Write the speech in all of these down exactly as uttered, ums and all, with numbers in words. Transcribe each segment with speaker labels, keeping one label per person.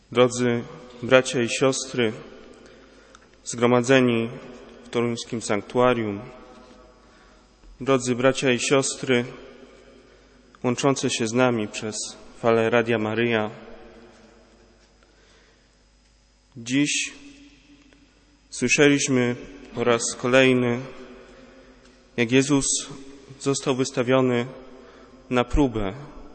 Speaker 1: Drodzy bracia i siostry, zgromadzeni w toruńskim sanktuarium, drodzy bracia i siostry łączące się z nami przez falę Radia Maryja, dziś słyszeliśmy po raz kolejny, jak Jezus został wystawiony na próbę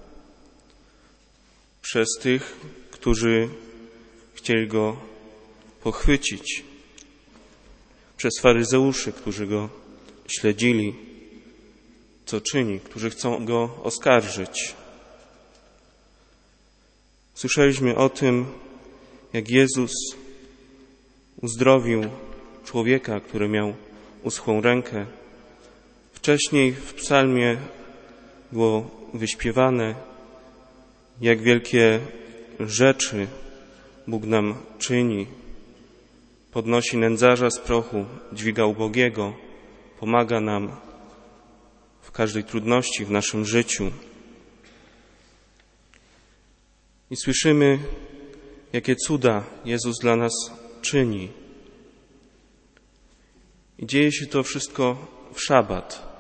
Speaker 1: przez tych, którzy chcieli Go pochwycić, przez faryzeuszy, którzy Go śledzili, co czyni, którzy chcą Go oskarżyć. Słyszeliśmy o tym, jak Jezus uzdrowił człowieka, który miał uschłą rękę. Wcześniej w psalmie było wyśpiewane, jak wielkie rzeczy Bóg nam czyni. Podnosi nędzarza z prochu, dźwiga ubogiego, pomaga nam w każdej trudności w naszym życiu. I słyszymy, jakie cuda Jezus dla nas czyni. I dzieje się to wszystko w szabat.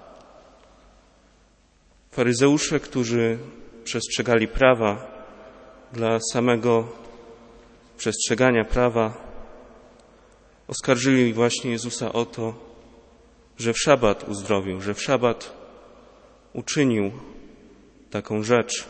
Speaker 1: Faryzeusze, którzy przestrzegali prawa, dla samego przestrzegania prawa, oskarżyli właśnie Jezusa o to, że w szabat uzdrowił, że w szabat uczynił taką rzecz.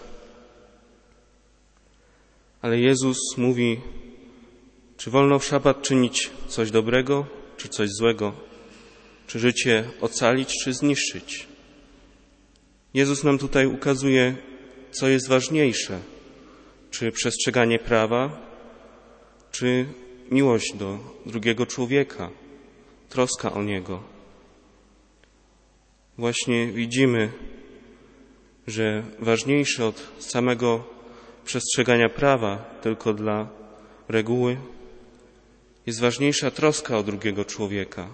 Speaker 1: Ale Jezus mówi, czy wolno w szabat czynić coś dobrego, czy coś złego, czy życie ocalić, czy zniszczyć. Jezus nam tutaj ukazuje, co jest ważniejsze, czy przestrzeganie prawa, czy miłość do drugiego człowieka, troska o niego. Właśnie widzimy, że ważniejsze od samego przestrzegania prawa tylko dla reguły jest ważniejsza troska o drugiego człowieka.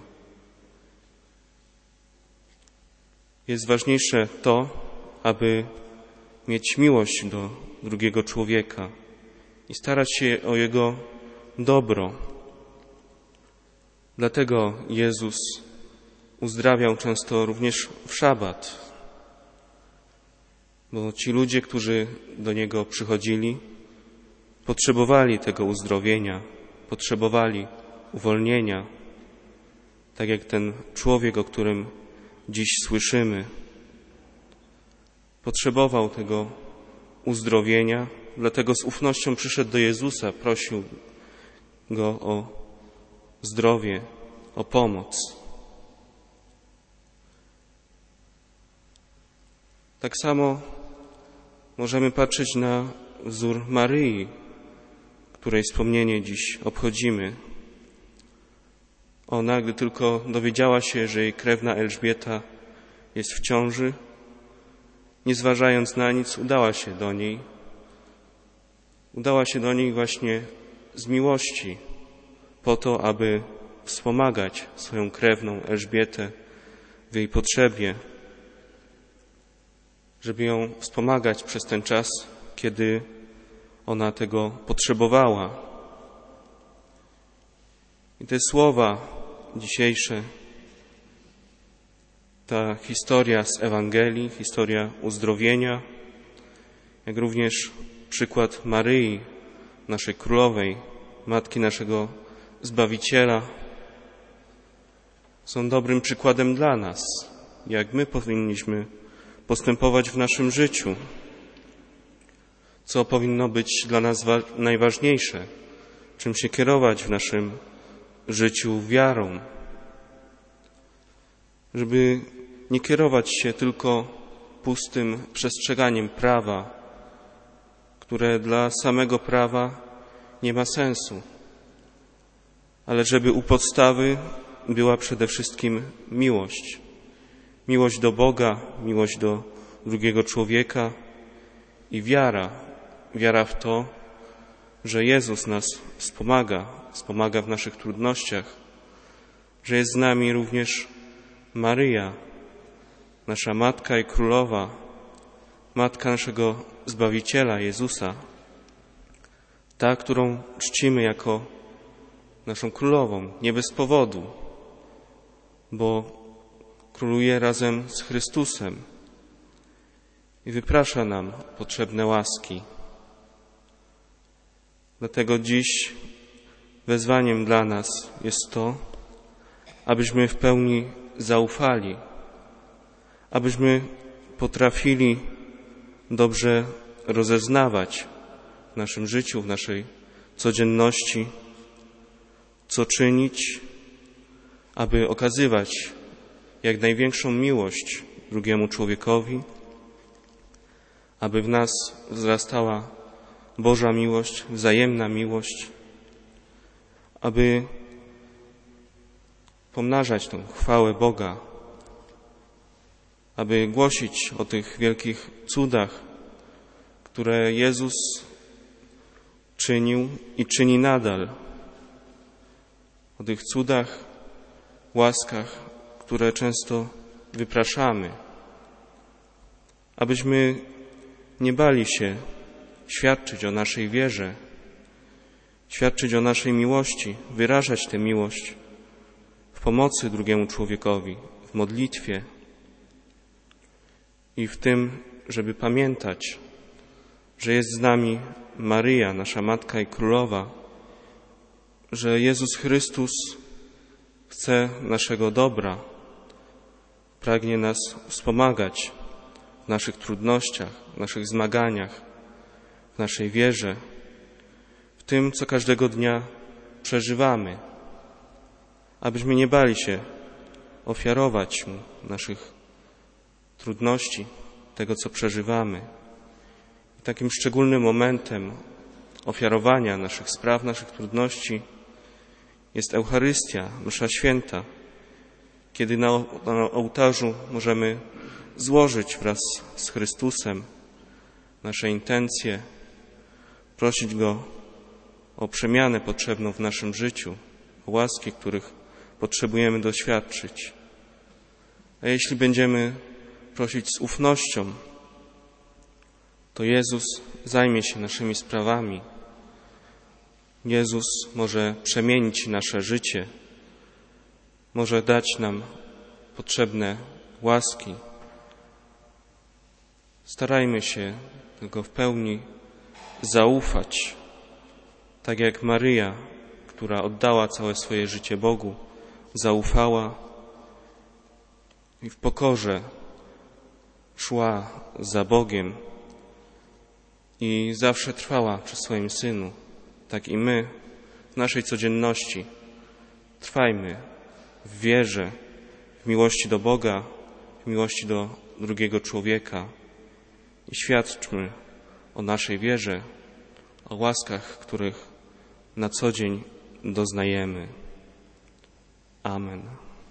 Speaker 1: Jest ważniejsze to, aby mieć miłość do drugiego człowieka i starać się o jego dobro. Dlatego Jezus uzdrawiał często również w szabat, bo ci ludzie, którzy do Niego przychodzili, potrzebowali tego uzdrowienia, potrzebowali uwolnienia, tak jak ten człowiek, o którym dziś słyszymy, potrzebował tego uzdrowienia, dlatego z ufnością przyszedł do Jezusa, prosił Go o zdrowie, o pomoc. Tak samo możemy patrzeć na wzór Maryi, której wspomnienie dziś obchodzimy. Ona, gdy tylko dowiedziała się, że jej krewna Elżbieta jest w ciąży, nie zważając na nic, udała się do niej. Udała się do niej właśnie z miłości, po to, aby wspomagać swoją krewną Elżbietę w jej potrzebie, żeby ją wspomagać przez ten czas, kiedy ona tego potrzebowała. I te słowa dzisiejsze, ta historia z Ewangelii, historia uzdrowienia, jak również przykład Maryi, naszej królowej, matki naszego Zbawiciela, są dobrym przykładem dla nas, jak my powinniśmy postępować w naszym życiu, co powinno być dla nas najważniejsze, czym się kierować w naszym życiu wiarą, żeby nie kierować się tylko pustym przestrzeganiem prawa, które dla samego prawa nie ma sensu, ale żeby u podstawy była przede wszystkim miłość. Miłość do Boga, miłość do drugiego człowieka i wiara. Wiara w to, że Jezus nas wspomaga, wspomaga w naszych trudnościach, że jest z nami również Maryja, nasza Matka i Królowa, Matka naszego Zbawiciela, Jezusa. ta, którą czcimy jako naszą królową, nie bez powodu, bo króluje razem z Chrystusem i wyprasza nam potrzebne łaski. Dlatego dziś wezwaniem dla nas jest to, abyśmy w pełni zaufali, abyśmy potrafili dobrze rozeznawać w naszym życiu, w naszej codzienności, co czynić, aby okazywać jak największą miłość drugiemu człowiekowi, aby w nas wzrastała Boża miłość, wzajemna miłość, aby pomnażać tę chwałę Boga, aby głosić o tych wielkich cudach, które Jezus czynił i czyni nadal, o tych cudach, łaskach, które często wypraszamy, abyśmy nie bali się świadczyć o naszej wierze, świadczyć o naszej miłości, wyrażać tę miłość w pomocy drugiemu człowiekowi, w modlitwie i w tym, żeby pamiętać, że jest z nami Maryja, nasza Matka i Królowa, że Jezus Chrystus chce naszego dobra, pragnie nas wspomagać w naszych trudnościach, w naszych zmaganiach, w naszej wierze, w tym, co każdego dnia przeżywamy, abyśmy nie bali się ofiarować Mu naszych trudności, tego, co przeżywamy. I takim szczególnym momentem ofiarowania naszych spraw, naszych trudności jest Eucharystia, msza święta, kiedy na, na ołtarzu możemy złożyć wraz z Chrystusem nasze intencje, prosić Go o przemianę potrzebną w naszym życiu, o łaski, których potrzebujemy doświadczyć. A jeśli będziemy prosić z ufnością, to Jezus zajmie się naszymi sprawami. Jezus może przemienić nasze życie, może dać nam potrzebne łaski. Starajmy się tylko w pełni zaufać, tak jak Maryja, która oddała całe swoje życie Bogu, zaufała i w pokorze szła za Bogiem i zawsze trwała przy swoim Synu. Tak i my w naszej codzienności trwajmy w wierze, w miłości do Boga, w miłości do drugiego człowieka i świadczmy o naszej wierze, o łaskach, których na co dzień doznajemy. Amen.